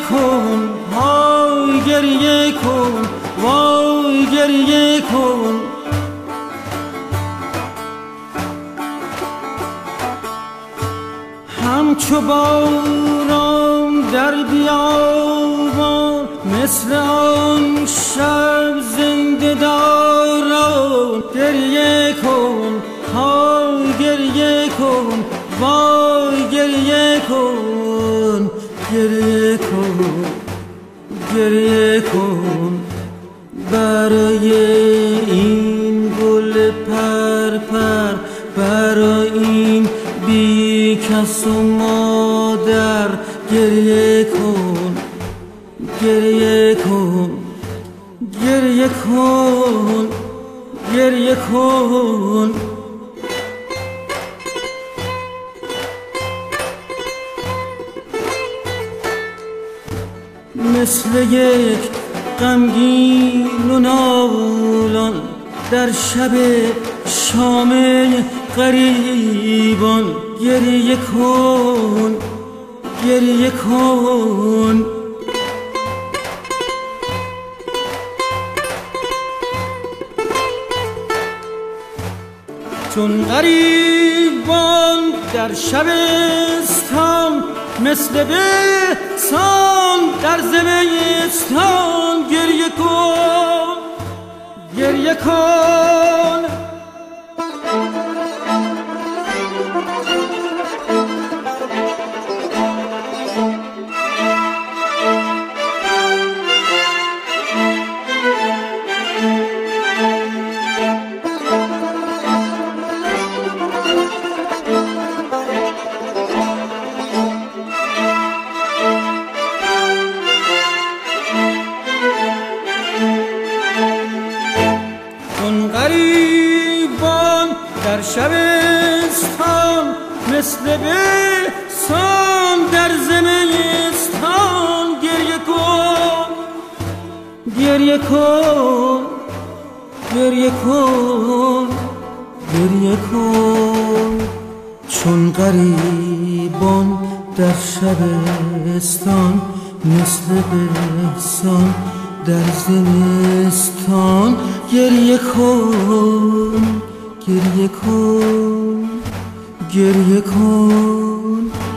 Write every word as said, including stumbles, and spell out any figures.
کن، های گریه کن، وای گریه کن. همچو باران در بیابان، مثل آن شب زنده داران. گریه کن، های گریه کن، وای گریه کن. گریه کن، گریه کن برای این گل پرپر، برای این بی کس و مادر. گریه کن، گریه کن، گریه کن، گریه کن. مثل یک غمگین و نالان در شب شام غریبان. گریه کن، گریه کن. چون غریبان در شبستان، مثل بهسان در زمستان. گریه کن، گریه کن. در شبستان، مثل بهسان در زمستان. گریه کن، گریه کن، گریه کن، گریه کن. چون غریبان در شبستان، مثل بهسان در زمستان. گریه کن، گریه کن، گریه کن.